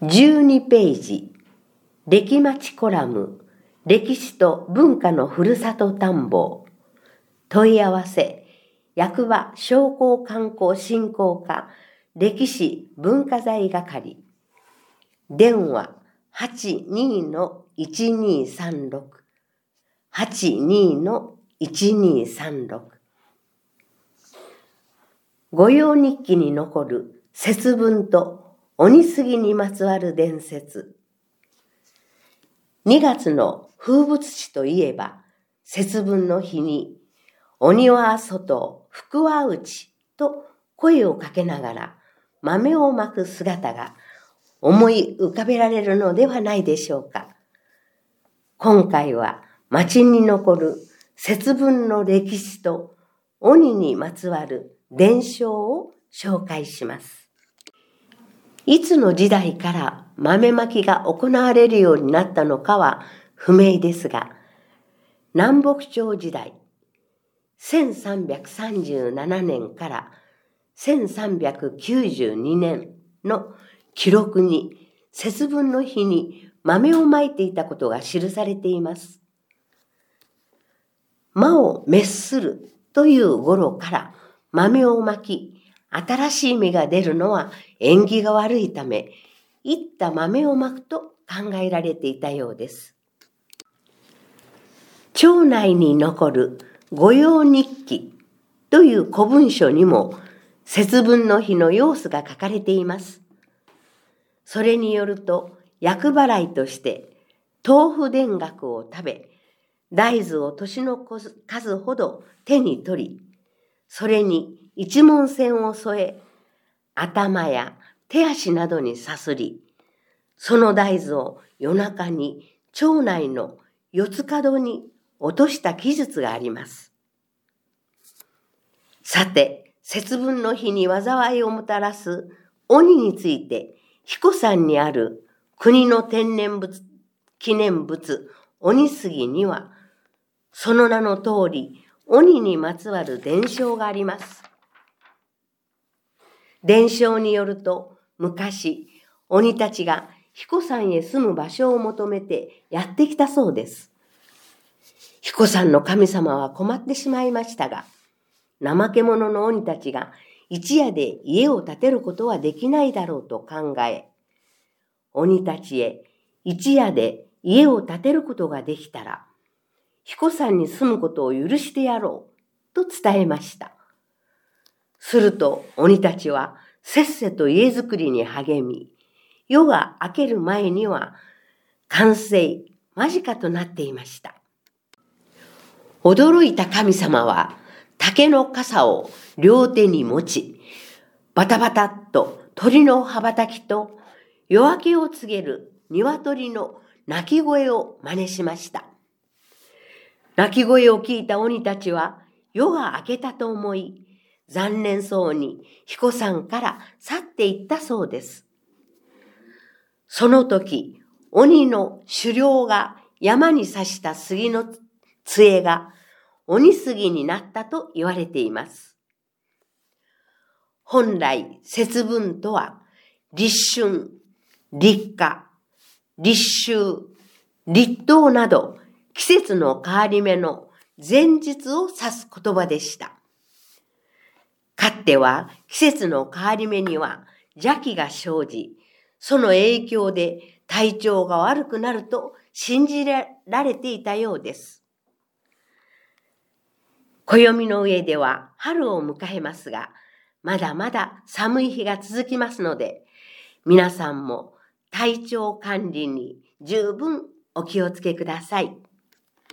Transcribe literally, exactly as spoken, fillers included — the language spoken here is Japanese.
じゅうにページ、歴町コラム、歴史と文化のふるさと探訪。問い合わせ、役場商工観光振興課、歴史文化財係。電話 はちにーいちにーさんろく、はちにーいちにーさんろく。御用日記に残る節分と鬼杉にまつわる伝説。にがつの風物詩といえば、節分の日に、鬼は外、福は内と声をかけながら豆をまく姿が思い浮かべられるのではないでしょうか。今回は町に残る節分の歴史と鬼にまつわる伝承を紹介します。いつの時代から豆まきが行われるようになったのかは不明ですが、南北朝時代、せんさんびゃくさんじゅうななねんからせんさんびゃくきゅうじゅうにねんの記録に節分の日に豆をまいていたことが記されています。魔を滅するという頃から豆をまき、新しい芽が出るのは縁起が悪いため、いった豆をまくと考えられていたようです。町内に残る御用日記という古文書にも節分の日の様子が書かれています。それによると、厄払いとして豆腐田楽を食べ、大豆を年の数ほど手に取り、それに一文銭を添え、頭や手足などにさすり、その大豆を夜中に町内の四つ角に落とした記述があります。さて、節分の日に災いをもたらす鬼について、彦山にある国の天然物記念物鬼杉には、その名の通り鬼にまつわる伝承があります。伝承によると、昔鬼たちが彦山へ住む場所を求めてやってきたそうです。彦山の神様は困ってしまいましたが、怠け者の鬼たちが一夜で家を建てることはできないだろうと考え、鬼たちへ一夜で家を建てることができたら、彦山に住むことを許してやろうと伝えました。すると鬼たちはせっせと家づくりに励み、夜が明ける前には完成間近となっていました。驚いた神様は竹の笠を両手に持ち、バタバタっと鳥の羽ばたきと夜明けを告げる鶏の鳴き声を真似しました。鳴き声を聞いた鬼たちは夜が明けたと思い、残念そうに彦山から去っていったそうです。その時、鬼の首領が山に刺した杉の杖が鬼杉になったと言われています。本来、節分とは、立春、立夏、立秋、立冬など季節の変わり目の前日を指す言葉でした。かつては季節の変わり目には邪気が生じ、その影響で体調が悪くなると信じられていたようです。暦の上では春を迎えますが、まだまだ寒い日が続きますので、皆さんも体調管理に十分お気をつけください。